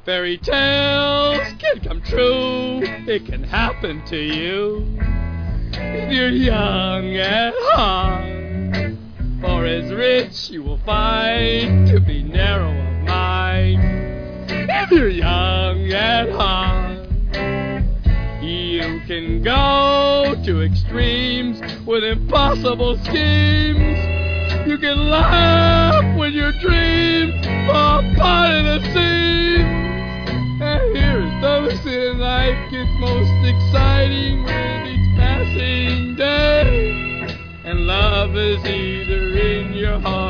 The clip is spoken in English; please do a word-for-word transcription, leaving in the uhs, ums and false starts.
Fairy tales can come true. It can happen to you if you're young at heart. For as rich you will find to be narrow of mind. If you're young at heart, you can go to extremes with impossible schemes. You can laugh when your dreams fall apart in the seams. And here's those in life gets most exciting with each passing day. And love is either in your heart